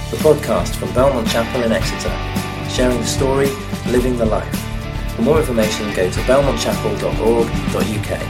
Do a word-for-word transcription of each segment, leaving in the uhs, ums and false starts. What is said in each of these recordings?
the podcast from Belmont Chapel in Exeter, sharing the story, living the life. For more information, go to belmont chapel dot org dot u k.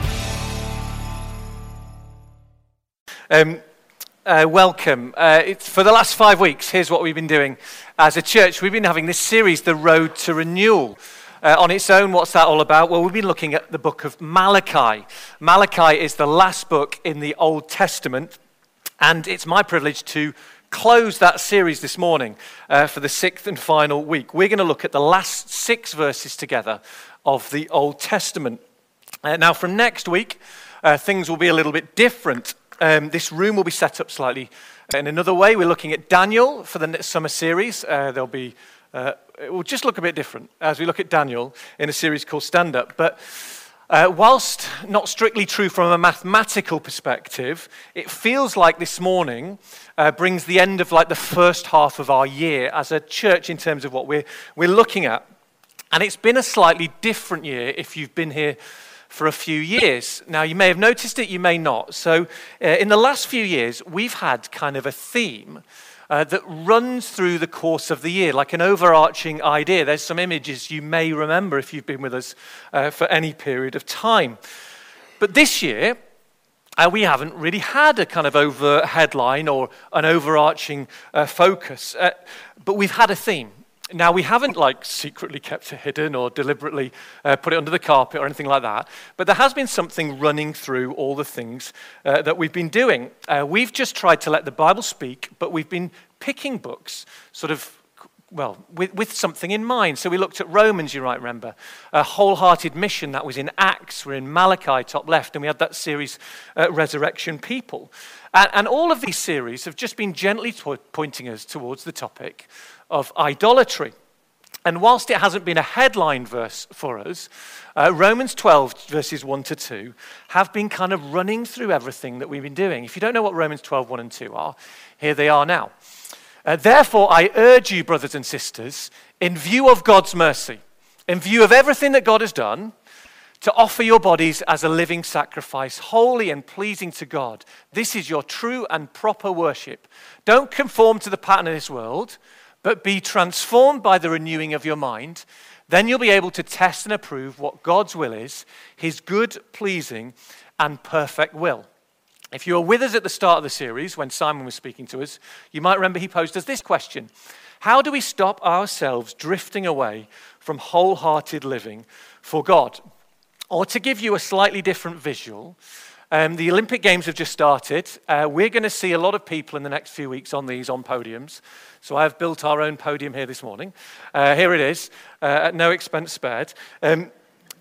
Um, uh, welcome. Uh, it's, for the last five weeks, here's what we've been doing as a church. We've been having this series, The Road to Renewal. Uh, on its own, what's that all about? Well, we've been looking at the book of Malachi. Malachi is the last book in the Old Testament, and it's my privilege to close that series this morning uh, for the sixth and final week. We're going to look at the last six verses together of the Old Testament. Uh, now, from next week, uh, things will be a little bit different. Um, this room will be set up slightly in another way. We're looking at Daniel for the summer series. Uh, there'll be uh, it will just look a bit different as we look at Daniel in a series called Stand Up. But Uh, whilst not strictly true from a mathematical perspective, it feels like this morning uh, brings the end of like the first half of our year as a church in terms of what we're we're looking at. And it's been a slightly different year if you've been here for a few years. Now, you may have noticed it, you may not. So uh, in the last few years, we've had kind of a theme Uh, that runs through the course of the year, like an overarching idea. There's some images you may remember if you've been with us uh, for any period of time. But this year, uh, we haven't really had a kind of over headline or an overarching uh, focus, uh, but we've had a theme. Now, we haven't like secretly kept it hidden or deliberately uh, put it under the carpet or anything like that, but there has been something running through all the things uh, that we've been doing. Uh, we've just tried to let the Bible speak, but we've been picking books sort of, well, with, with something in mind. So we looked at Romans, you might remember, a wholehearted mission that was in Acts. We're in Malachi, top left, and we had that series, uh, Resurrection People. And, and all of these series have just been gently to- pointing us towards the topic of idolatry. And whilst it hasn't been a headline verse for us, uh, Romans twelve verses one to two have been kind of running through everything that we've been doing. If you don't know what Romans twelve, one and two are, here they are now. Uh, Therefore, I urge you, brothers and sisters, in view of God's mercy, in view of everything that God has done, to offer your bodies as a living sacrifice, holy and pleasing to God. This is your true and proper worship. Don't conform to the pattern of this world, but be transformed by the renewing of your mind. Then you'll be able to test and approve what God's will is, his good, pleasing, and perfect will. If you were with us at the start of the series, when Simon was speaking to us, you might remember he posed us this question. How do we stop ourselves drifting away from wholehearted living for God? Or to give you a slightly different visual, Um, the Olympic Games have just started. Uh, we're going to see a lot of people in the next few weeks on these, on podiums. So I've built our own podium here this morning. Uh, here it is, uh, at no expense spared. Um,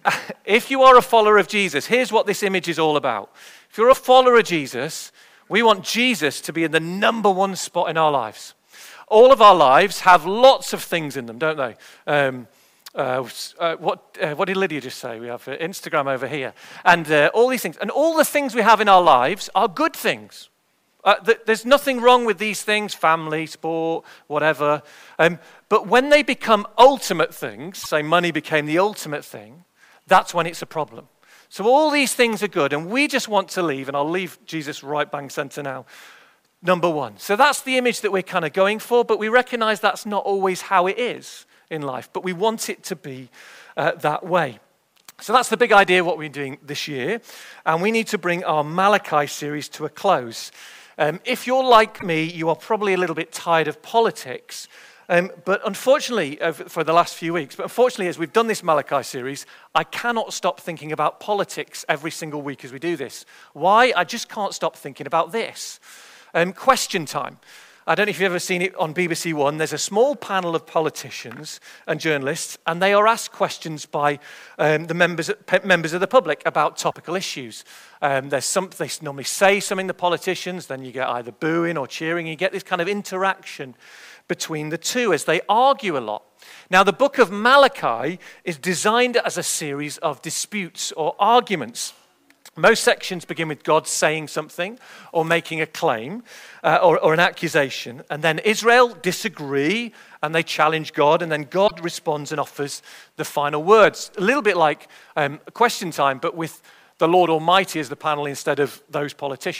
if you are a follower of Jesus, here's what this image is all about. If you're a follower of Jesus, we want Jesus to be in the number one spot in our lives. All of our lives have lots of things in them, don't they? Um, Uh, uh, what uh, what did Lydia just say? We have uh, Instagram over here. And uh, all these things. And all the things we have in our lives are good things. Uh, th- there's nothing wrong with these things, family, sport, whatever. Um, but when they become ultimate things, say money became the ultimate thing, that's when it's a problem. So all these things are good, and we just want to leave, and I'll leave Jesus right bang center now, number one. So that's the image that we're kind of going for, but we recognize that's not always how it is in life, but we want it to be uh, that way. So that's the big idea of what we're doing this year, and we need to bring our Malachi series to a close. Um, if you're like me, you are probably a little bit tired of politics, um, but unfortunately, uh, for the last few weeks, but unfortunately, as we've done this Malachi series, I cannot stop thinking about politics every single week as we do this. Why? I just can't stop thinking about this. Um, question time. I don't know if you've ever seen it on B B C One. There's a small panel of politicians and journalists, and they are asked questions by um, the members members of the public about topical issues. Um, there's some, they normally say something, the politicians, then you get either booing or cheering. You get this kind of interaction between the two as they argue a lot. Now, the book of Malachi is designed as a series of disputes or arguments. Most sections begin with God saying something or making a claim uh, or, or an accusation. And then Israel disagree and they challenge God. And then God responds and offers the final words. A little bit like um, question time, but with the Lord Almighty as the panel instead of those politicians.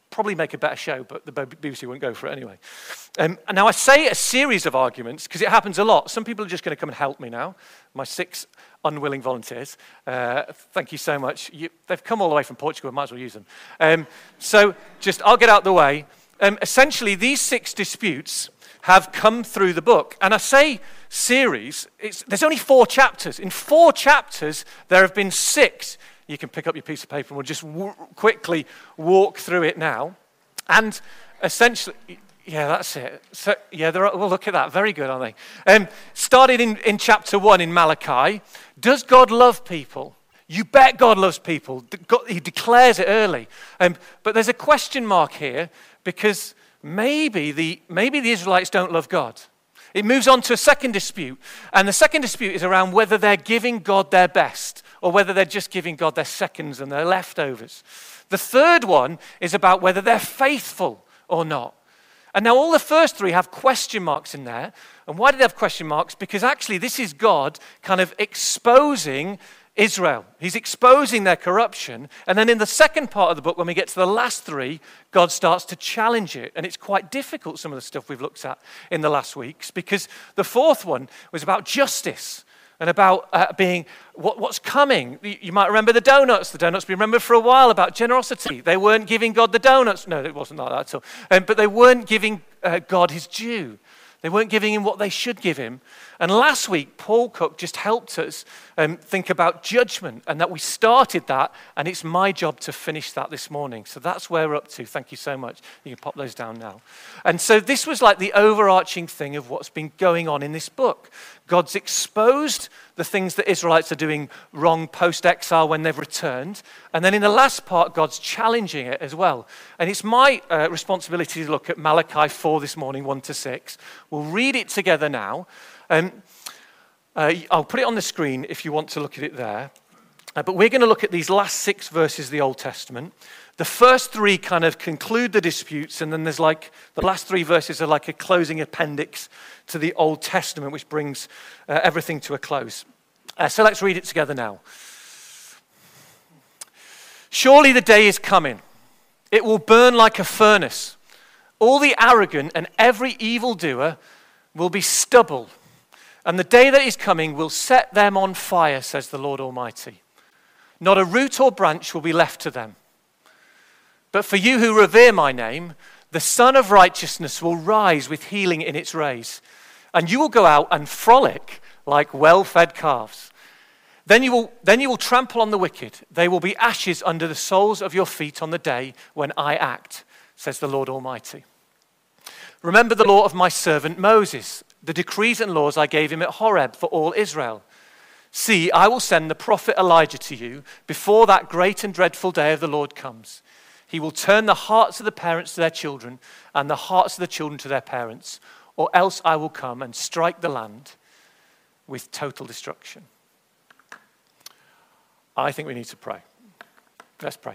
probably make a better show, but the B B C won't go for it anyway. Um, and now I say a series of arguments because it happens a lot. Some people are just going to come and help me now. My six unwilling volunteers. Uh, thank you so much. You, they've come all the way from Portugal. Might as well use them. Um, so just, I'll get out the way. Um, essentially, these six disputes have come through the book. And I say series, it's, there's only four chapters. In four chapters, there have been six. You can pick up your piece of paper and we'll just w- quickly walk through it now. And essentially, yeah, that's it. So, yeah, there are, well, look at that. Very good, aren't they? Um, started in, in chapter one in Malachi. Does God love people? You bet God loves people. God, he declares it early. Um, but there's a question mark here because maybe the, maybe the Israelites don't love God. It moves on to a second dispute. And the second dispute is around whether they're giving God their best or whether they're just giving God their seconds and their leftovers. The third one is about whether they're faithful or not. And now all the first three have question marks in there. And why do they have question marks? Because actually this is God kind of exposing Israel. He's exposing their corruption. And then in the second part of the book, when we get to the last three, God starts to challenge it. And it's quite difficult, some of the stuff we've looked at in the last weeks, because the fourth one was about justice and about uh, being what, what's coming. You, you might remember the donuts. The donuts we remembered for a while about generosity. They weren't giving God the donuts. No, it wasn't like that at all. Um, but they weren't giving uh, God his due. They weren't giving him what they should give him. And last week, Paul Cook just helped us um, think about judgment and that we started that, and it's my job to finish that this morning. So that's where we're up to. Thank you so much. You can pop those down now. And so this was like the overarching thing of what's been going on in this book. God's exposed the things that Israelites are doing wrong post-exile when they've returned. And then in the last part, God's challenging it as well. And it's my uh, responsibility to look at Malachi four this morning, one to six. We'll read it together now. Um, uh, I'll put it on the screen if you want to look at it there. Uh, but we're going to look at these last six verses of the Old Testament. The first three kind of conclude the disputes, and then there's like, the last three verses are like a closing appendix to the Old Testament, which brings uh, everything to a close. Uh, so let's read it together now. Surely the day is coming. It will burn like a furnace. All the arrogant and every evildoer will be stubble. And the day that is coming will set them on fire, says the Lord Almighty. Not a root or branch will be left to them. But for you who revere my name, the Sun of Righteousness will rise with healing in its rays. And you will go out and frolic like well-fed calves. Then you will, then you will trample on the wicked. They will be ashes under the soles of your feet on the day when I act, says the Lord Almighty. Remember the law of my servant Moses, the decrees and laws I gave him at Horeb for all Israel. See, I will send the prophet Elijah to you before that great and dreadful day of the Lord comes. He will turn the hearts of the parents to their children and the hearts of the children to their parents, or else I will come and strike the land with total destruction. I think we need to pray. Let's pray.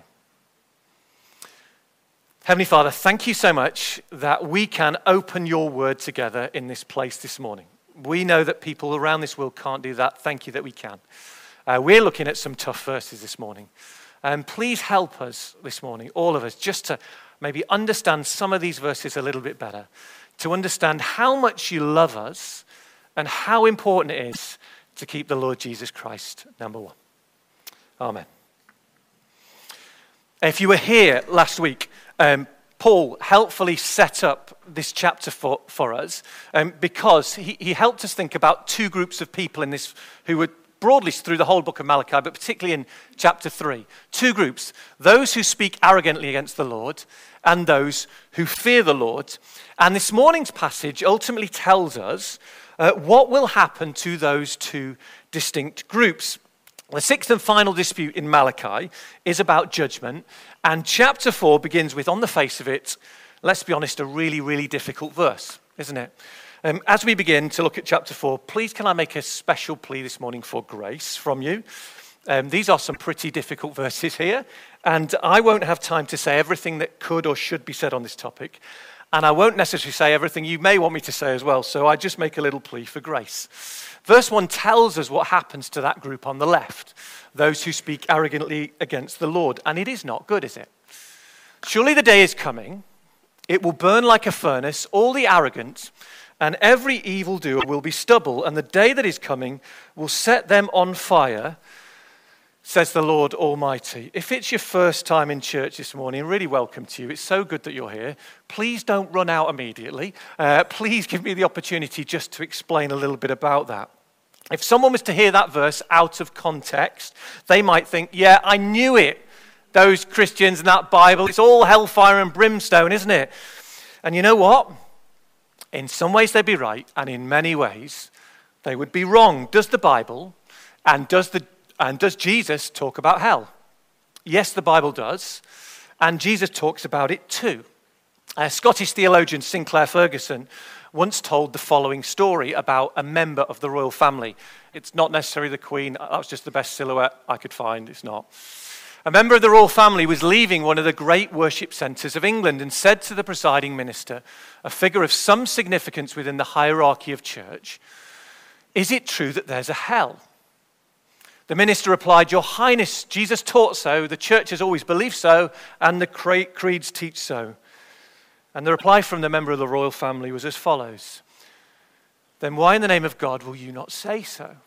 Heavenly Father, thank you so much that we can open your word together in this place this morning. We know that people around this world can't do that. Thank you that we can. Uh, we're looking at some tough verses this morning. And please help us this morning, all of us, just to maybe understand some of these verses a little bit better, to understand how much you love us and how important it is to keep the Lord Jesus Christ number one. Amen. If you were here last week, um, Paul helpfully set up this chapter for, for us um, because he, he helped us think about two groups of people in this who were broadly through the whole book of Malachi, but particularly in chapter three. Two groups, those who speak arrogantly against the Lord and those who fear the Lord. And this morning's passage ultimately tells us uh, what will happen to those two distinct groups. The sixth and final dispute in Malachi is about judgment, and chapter four begins with, on the face of it, let's be honest, a really, really difficult verse, isn't it? Um, as we begin to look at chapter four, please can I make a special plea this morning for grace from you? Um, these are some pretty difficult verses here, and I won't have time to say everything that could or should be said on this topic, and I won't necessarily say everything you may want me to say as well, so I just make a little plea for grace. Verse one tells us what happens to that group on the left, those who speak arrogantly against the Lord, and it is not good, is it? Surely the day is coming, it will burn like a furnace, all the arrogant, and every evildoer will be stubble, and the day that is coming will set them on fire, says the Lord Almighty. If it's your first time in church this morning, really welcome to you. It's so good that you're here. Please don't run out immediately. Uh, please give me the opportunity just to explain a little bit about that. If someone was to hear that verse out of context, they might think, yeah, I knew it. Those Christians and that Bible, it's all hellfire and brimstone, isn't it? And you know what? In some ways they'd be right, and in many ways they would be wrong. Does the Bible and does the and does Jesus talk about hell? Yes, the Bible does, and Jesus talks about it too. Uh, Scottish theologian Sinclair Ferguson once told the following story about a member of the royal family. It's not necessarily the Queen. That was just the best silhouette I could find. It's not. A member of the royal family was leaving one of the great worship centres of England and said to the presiding minister, a figure of some significance within the hierarchy of church, "Is it true that there's a hell?" The minister replied, "Your Highness, Jesus taught so, the church has always believed so, and the creeds teach so." And the reply from the member of the royal family was as follows, "Then why in the name of God will you not say so?"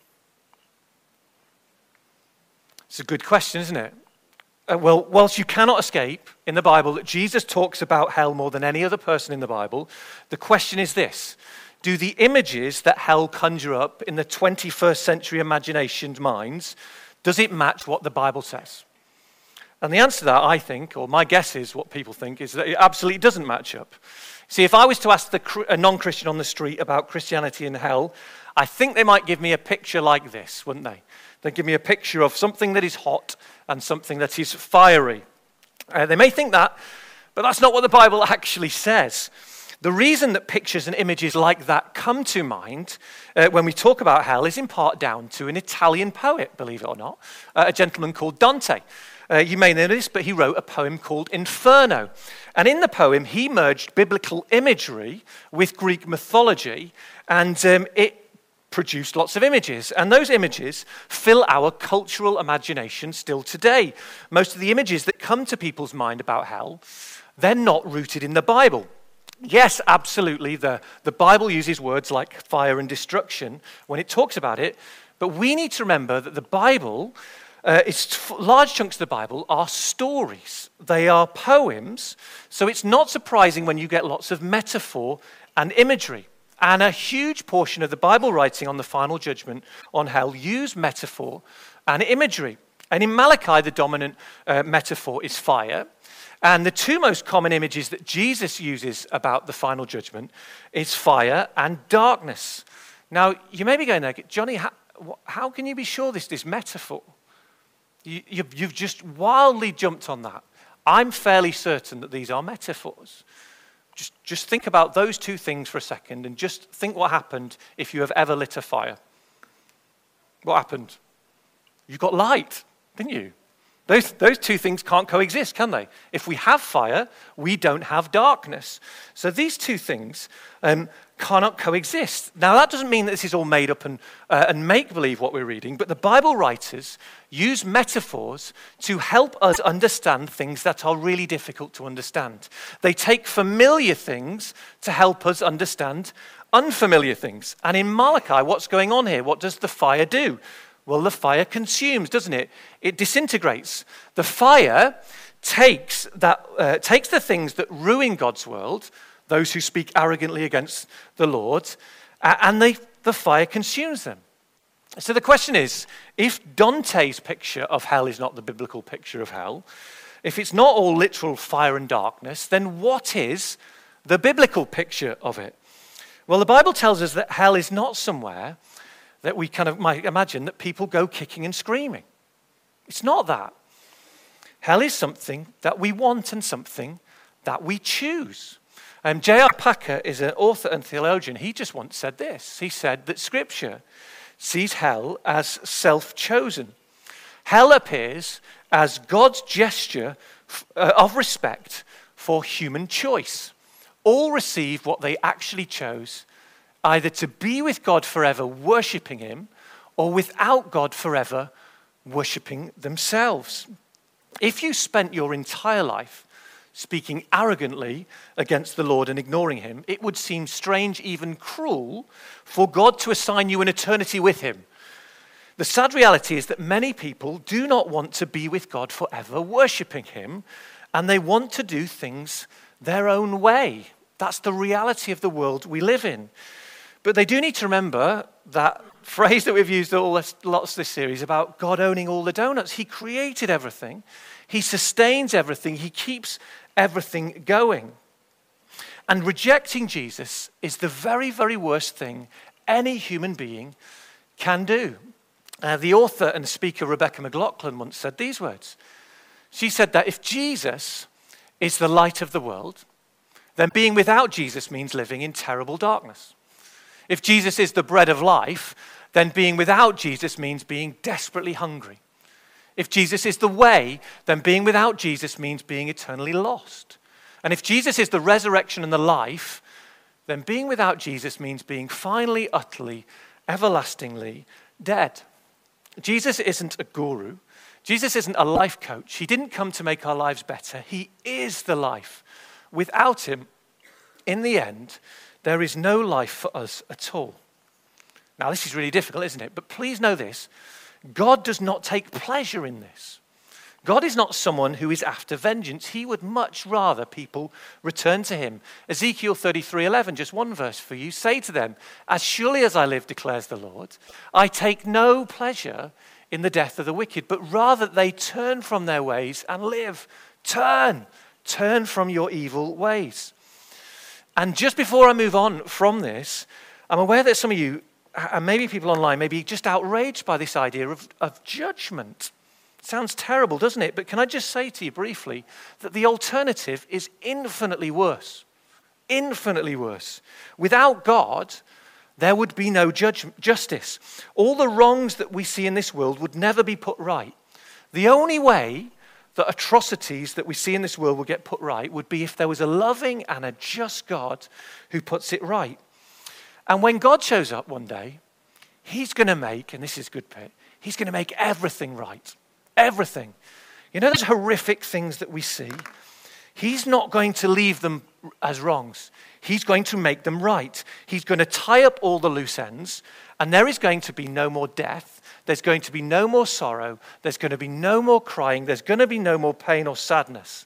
It's a good question, isn't it? Uh, well, whilst you cannot escape in the Bible that Jesus talks about hell more than any other person in the Bible, the question is this: do the images that hell conjure up in the twenty-first century imagination minds, does it match what the Bible says? And the answer to that, I think, or my guess is what people think, is that it absolutely doesn't match up. See, if I was to ask the, a non-Christian on the street about Christianity and hell, I think they might give me a picture like this, wouldn't they? They'd give me a picture of something that is hot and something that is fiery. Uh, they may think that, but that's not what the Bible actually says. The reason that pictures and images like that come to mind uh, when we talk about hell is in part down to an Italian poet, believe it or not, uh, a gentleman called Dante. Uh, you may know this, but he wrote a poem called Inferno. And in the poem, he merged biblical imagery with Greek mythology, and um, it produced lots of images. And those images fill our cultural imagination still today. Most of the images that come to people's mind about hell, they're not rooted in the Bible. Yes, absolutely, the, the Bible uses words like fire and destruction when it talks about it, but we need to remember that the Bible, uh, it's, large chunks of the Bible are stories. They are poems, so it's not surprising when you get lots of metaphor and imagery. And a huge portion of the Bible writing on the final judgment on hell use metaphor and imagery. And in Malachi, the dominant uh, metaphor is fire. And the two most common images that Jesus uses about the final judgment is fire and darkness. Now, you may be going there, Johnny, how, how can you be sure this is metaphor? You, you've, you've just wildly jumped on that. I'm fairly certain that these are metaphors. Just, just think about those two things for a second and just think what happened if you have ever lit a fire. What happened? You got light, didn't you? Those, those two things can't coexist, can they? If we have fire, we don't have darkness. So these two things um, cannot coexist. Now, that doesn't mean that this is all made up and, uh, and make-believe what we're reading, but the Bible writers use metaphors to help us understand things that are really difficult to understand. They take familiar things to help us understand unfamiliar things. And in Malachi, what's going on here? What does the fire do? Well, the fire consumes, doesn't it? It disintegrates. The fire takes that uh, takes the things that ruin God's world, those who speak arrogantly against the Lord, uh, and they, the fire consumes them. So the question is, if Dante's picture of hell is not the biblical picture of hell, if it's not all literal fire and darkness, then what is the biblical picture of it? Well, the Bible tells us that hell is not somewhere that we kind of might imagine that people go kicking and screaming. It's not that. Hell is something that we want and something that we choose. Um, J R Packer is an author and theologian. He just once said this. He said that Scripture sees hell as self-chosen. Hell appears as God's gesture uh, of respect for human choice. All receive what they actually chose, either to be with God forever, worshipping him, or without God forever, worshipping themselves. If you spent your entire life speaking arrogantly against the Lord and ignoring him, it would seem strange, even cruel, for God to assign you an eternity with him. The sad reality is that many people do not want to be with God forever, worshipping him, and they want to do things their own way. That's the reality of the world we live in. But they do need to remember that phrase that we've used all this, lots of this series about God owning all the donuts. He created everything. He sustains everything. He keeps everything going. And rejecting Jesus is the very, very worst thing any human being can do. Uh, the author and speaker Rebecca McLaughlin once said these words. She said that if Jesus is the light of the world, then being without Jesus means living in terrible darkness. If Jesus is the bread of life, then being without Jesus means being desperately hungry. If Jesus is the way, then being without Jesus means being eternally lost. And if Jesus is the resurrection and the life, then being without Jesus means being finally, utterly, everlastingly dead. Jesus isn't a guru. Jesus isn't a life coach. He didn't come to make our lives better. He is the life. Without him, in the end, there is no life for us at all. Now, this is really difficult, isn't it? But please know this. God does not take pleasure in this. God is not someone who is after vengeance. He would much rather people return to him. Ezekiel thirty-three eleven, just one verse for you. Say to them, as surely as I live, declares the Lord, I take no pleasure in the death of the wicked, but rather they turn from their ways and live. Turn, turn from your evil ways. And just before I move on from this, I'm aware that some of you, and maybe people online, may be just outraged by this idea of, of judgment. Sounds terrible, doesn't it? But can I just say to you briefly that the alternative is infinitely worse. Infinitely worse. Without God, there would be no judge, justice. All the wrongs that we see in this world would never be put right. The only way that atrocities that we see in this world will get put right would be if there was a loving and a just God who puts it right. And when God shows up one day, he's going to make, and this is a good bit, he's going to make everything right. Everything. You know those horrific things that we see? He's not going to leave them as wrongs. He's going to make them right. He's going to tie up all the loose ends, and there is going to be no more death. There's going to be no more sorrow. There's going to be no more crying. There's going to be no more pain or sadness.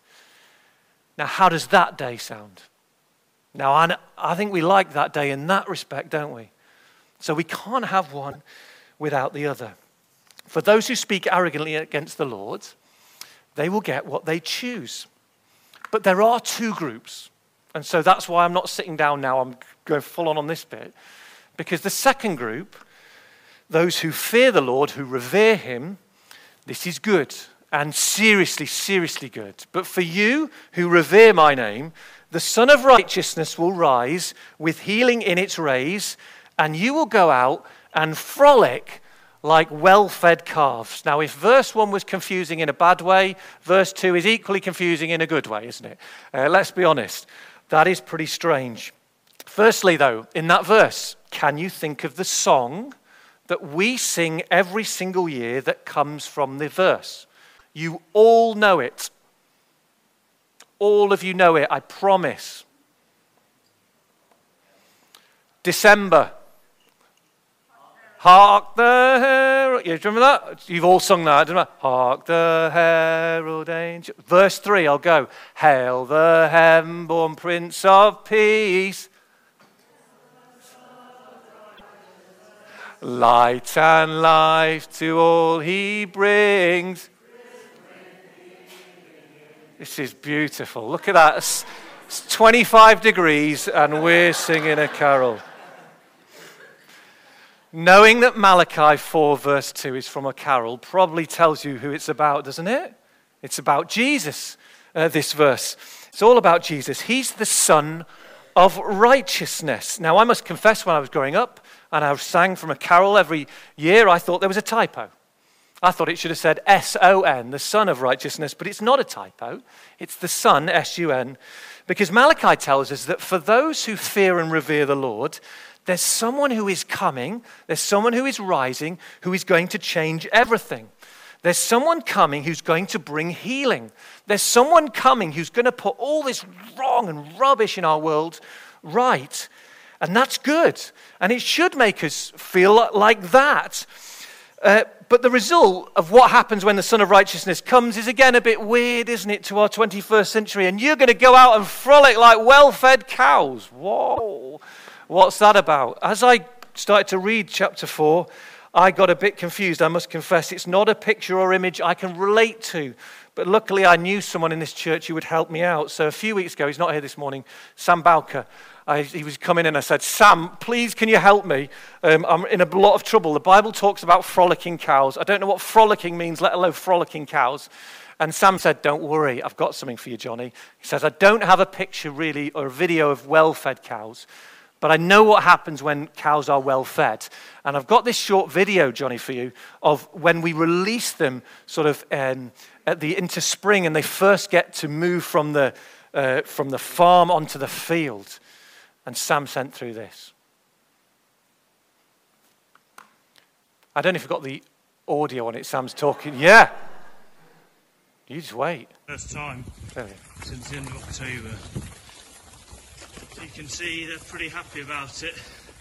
Now, how does that day sound? Now, I, I think we like that day in that respect, don't we? So we can't have one without the other. For those who speak arrogantly against the Lord, they will get what they choose. But there are two groups. And so that's why I'm not sitting down now. I'm going full on on this bit. Because the second group, those who fear the Lord, who revere him, this is good. And seriously, seriously good. But for you who revere my name, the Son of Righteousness will rise with healing in its rays, and you will go out and frolic like well-fed calves. Now, if verse one was confusing in a bad way, verse two is equally confusing in a good way, isn't it? Uh, let's be honest. That is pretty strange. Firstly, though, in that verse, can you think of the song that we sing every single year that comes from the verse? You all know it. All of you know it, I promise. December. Hark the herald. You remember that? You've all sung that, don't you? Hark the herald angel. Verse three, I'll go. Hail the heaven-born Prince of Peace. Light and life to all he brings. This is beautiful. Look at that. It's twenty-five degrees and we're singing a carol. Knowing that Malachi four verse two is from a carol probably tells you who it's about, doesn't it? It's about Jesus, uh, this verse. It's all about Jesus. He's the Son of Righteousness. Now, I must confess, when I was growing up and I sang from a carol every year, I thought there was a typo. I thought it should have said S O N, the Son of Righteousness, but it's not a typo. It's the Son, S U N, because Malachi tells us that for those who fear and revere the Lord, there's someone who is coming, there's someone who is rising, who is going to change everything. There's someone coming who's going to bring healing. There's someone coming who's going to put all this wrong and rubbish in our world right. And that's good. And it should make us feel like that. Uh, but the result of what happens when the Son of Righteousness comes is again a bit weird, isn't it, to our twenty-first century? And you're going to go out and frolic like well-fed cows. Whoa. What's that about? As I started to read chapter four, I got a bit confused, I must confess. It's not a picture or image I can relate to. But luckily I knew someone in this church who would help me out. So a few weeks ago, he's not here this morning, Sam Bowker, I, he was coming in and I said, Sam, please can you help me? Um, I'm in a lot of trouble. The Bible talks about frolicking cows. I don't know what frolicking means, let alone frolicking cows. And Sam said, don't worry, I've got something for you, Johnny. He says, I don't have a picture really or a video of well-fed cows, but I know what happens when cows are well fed. And I've got this short video, Johnny, for you, of when we release them sort of um, at the into spring and they first get to move from the, uh, from the farm onto the field. And Sam sent through this. I don't know if you've got the audio on it. Sam's talking. Yeah. You just wait. First time since the end of October. You can see they're pretty happy about it.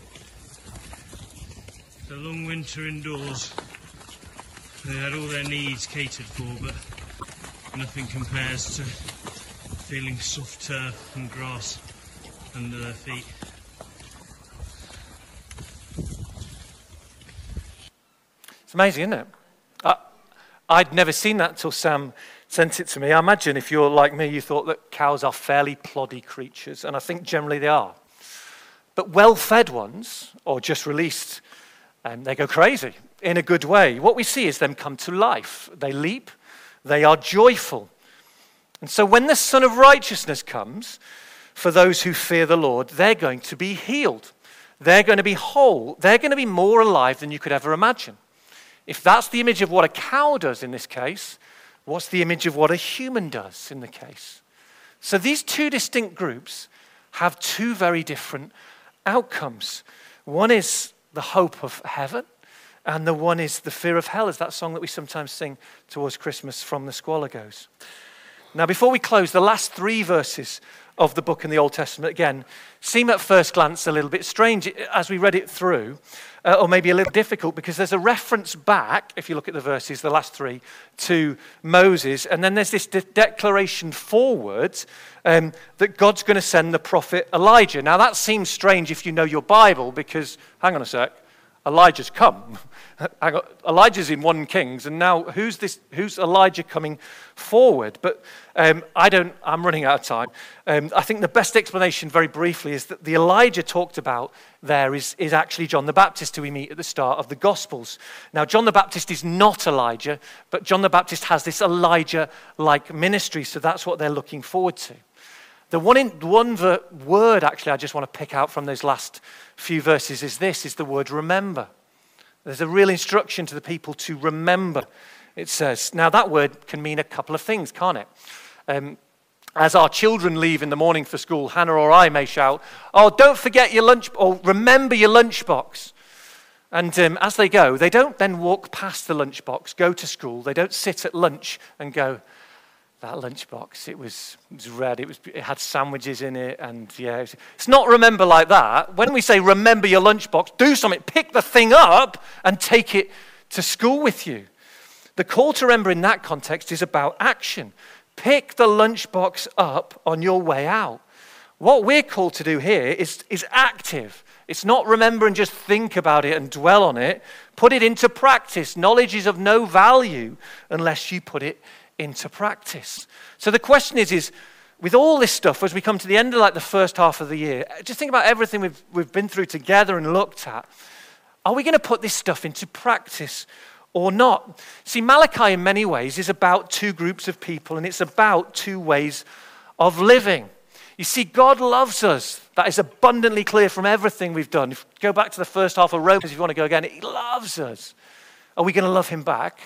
The long winter indoors, they had all their needs catered for, but nothing compares to feeling soft turf and grass under their feet. It's amazing, isn't it? I, I'd never seen that till Sam sent it to me. I imagine if you're like me, you thought that cows are fairly ploddy creatures, and I think generally they are. But well-fed ones, or just released, um, they go crazy in a good way. What we see is them come to life. They leap, they are joyful. And so when the Son of Righteousness comes, for those who fear the Lord, they're going to be healed. They're going to be whole. They're going to be more alive than you could ever imagine. If that's the image of what a cow does in this case, what's the image of what a human does in the case? So these two distinct groups have two very different outcomes. One is the hope of heaven, and the one is the fear of hell, as that song that we sometimes sing towards Christmas from the Squalor goes. Now, before we close, the last three verses of the book in the Old Testament, again, seem at first glance a little bit strange as we read it through, uh, or maybe a little difficult, because there's a reference back, if you look at the verses, the last three, to Moses, and then there's this de- declaration forward um, that God's going to send the prophet Elijah. Now, that seems strange if you know your Bible, because, hang on a sec, Elijah's come. Elijah's in First Kings, and now who's this? Who's Elijah coming forward? But um, I don't. I'm running out of time. Um, I think the best explanation, very briefly, is that the Elijah talked about there is is actually John the Baptist, who we meet at the start of the Gospels. Now, John the Baptist is not Elijah, but John the Baptist has this Elijah-like ministry, so that's what they're looking forward to. The one in, one ver, word, actually, I just want to pick out from those last few verses is this, is the word remember. There's a real instruction to the people to remember, it says. Now, that word can mean a couple of things, can't it? Um, as our children leave in the morning for school, Hannah or I may shout, oh, don't forget your lunch, or remember your lunchbox. And um, as they go, they don't then walk past the lunchbox, go to school. They don't sit at lunch and go, that lunchbox, it was, it was red, it, was, it had sandwiches in it, and yeah, it was, it's not remember like that. When we say remember your lunchbox, do something, pick the thing up and take it to school with you. The call to remember in that context is about action. Pick the lunchbox up on your way out. What we're called to do here is, is active. It's not remember and just think about it and dwell on it. Put it into practice. Knowledge is of no value unless you put it into practice. So the question is, is with all this stuff, as we come to the end of like the first half of the year, just think about everything we've, we've been through together and looked at. Are we going to put this stuff into practice or not? See, Malachi in many ways is about two groups of people, and it's about two ways of living. You see, God loves us. That is abundantly clear from everything we've done. If you go back to the first half of Romans, if you want to go again, he loves us. Are we going to love him back?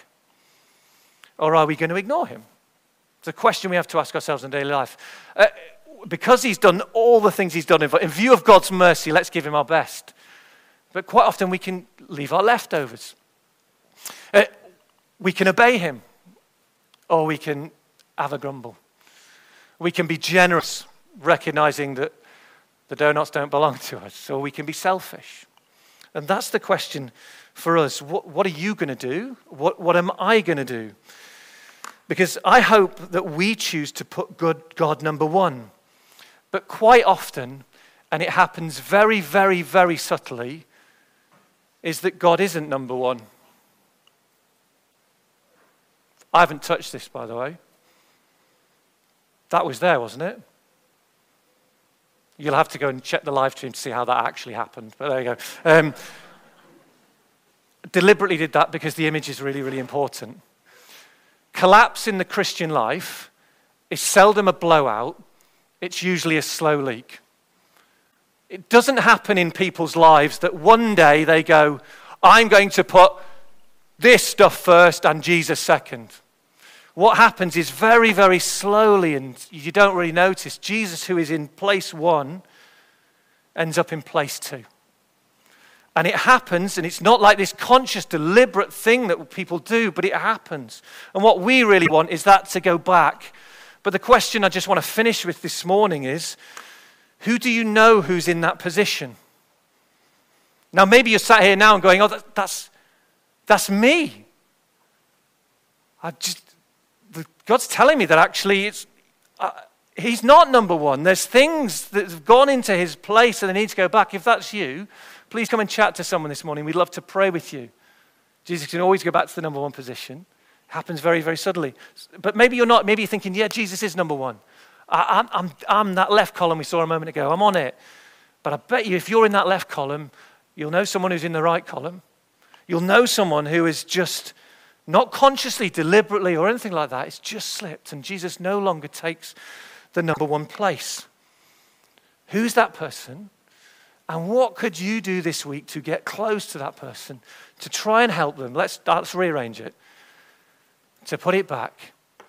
Or are we going to ignore him? It's a question we have to ask ourselves in daily life. Uh, because he's done all the things he's done, in, in view of God's mercy, let's give him our best. But quite often we can leave our leftovers. Uh, We can obey him, or we can have a grumble. We can be generous, recognizing that the donuts don't belong to us, or we can be selfish. And that's the question for us. What, what are you going to do? What, what am I going to do? Because I hope that we choose to put God, God number one. But quite often, and it happens very, very, very subtly, is that God isn't number one. I haven't touched this, by the way. That was there, wasn't it? You'll have to go and check the live stream to see how that actually happened. But there you go. Um, deliberately did that because the image is really, really important. Collapse in the Christian life is seldom a blowout. It's usually a slow leak. It doesn't happen in people's lives that one day they go, I'm going to put this stuff first and Jesus second. What happens is very, very slowly, and you don't really notice, Jesus, who is in place one, ends up in place two. And it happens, and it's not like this conscious, deliberate thing that people do, but it happens. And what we really want is that to go back. But the question I just want to finish with this morning is, who do you know who's in that position? Now, maybe you're sat here now and going, oh, that, that's, that's me. I just... God's telling me that actually it's, uh, he's not number one. There's things that have gone into his place and they need to go back. If that's you, please come and chat to someone this morning. We'd love to pray with you. Jesus can always go back to the number one position. It happens very, very subtly. But maybe you're not. Maybe you're thinking, yeah, Jesus is number one. I, I'm, I'm, I'm that left column we saw a moment ago. I'm on it. But I bet you if you're in that left column, you'll know someone who's in the right column. You'll know someone who is just... not consciously, deliberately, or anything like that. It's just slipped, and Jesus no longer takes the number one place. Who's that person? And what could you do this week to get close to that person, to try and help them? Let's, let's rearrange it, to put it back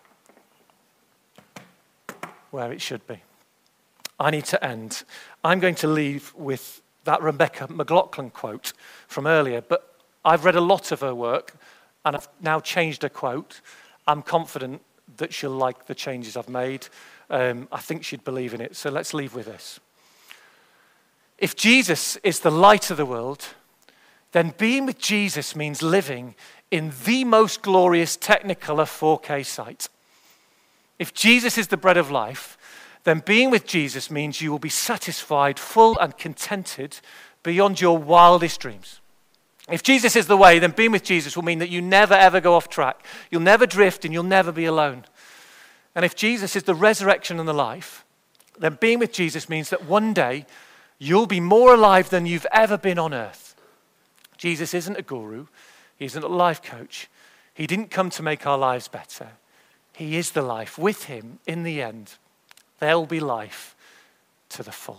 where it should be. I need to end. I'm going to leave with that Rebecca McLaughlin quote from earlier, but I've read a lot of her work, and I've now changed a quote. I'm confident that she'll like the changes I've made. Um, I think she'd believe in it. So let's leave with this. If Jesus is the light of the world, then being with Jesus means living in the most glorious Technicolor four K sight. If Jesus is the bread of life, then being with Jesus means you will be satisfied, full and contented beyond your wildest dreams. If Jesus is the way, then being with Jesus will mean that you never, ever go off track. You'll never drift and you'll never be alone. And if Jesus is the resurrection and the life, then being with Jesus means that one day you'll be more alive than you've ever been on earth. Jesus isn't a guru. He isn't a life coach. He didn't come to make our lives better. He is the life. With him, in the end, there will be life to the full.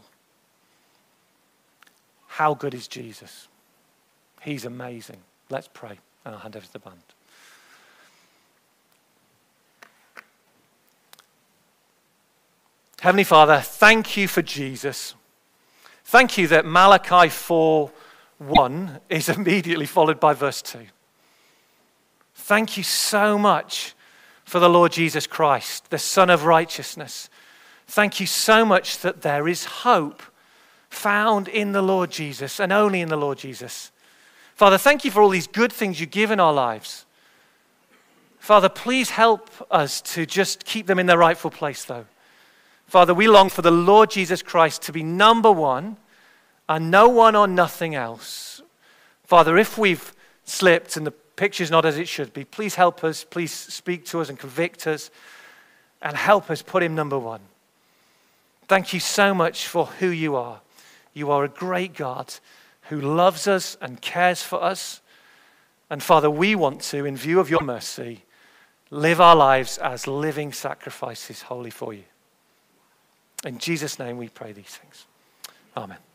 How good is Jesus? He's amazing. Let's pray, and I'll hand over to the band. Heavenly Father, thank you for Jesus. Thank you that Malachi four one is immediately followed by verse two. Thank you so much for the Lord Jesus Christ, the Son of righteousness. Thank you so much that there is hope found in the Lord Jesus and only in the Lord Jesus. Father, thank you for all these good things you give in our lives. Father, please help us to just keep them in their rightful place, though. Father, we long for the Lord Jesus Christ to be number one and no one or nothing else. Father, if we've slipped and the picture's not as it should be, please help us, please speak to us and convict us and help us put him number one. Thank you so much for who you are. You are a great God who loves us and cares for us. And Father, we want to, in view of your mercy, live our lives as living sacrifices holy for you. In Jesus' name we pray these things. Amen.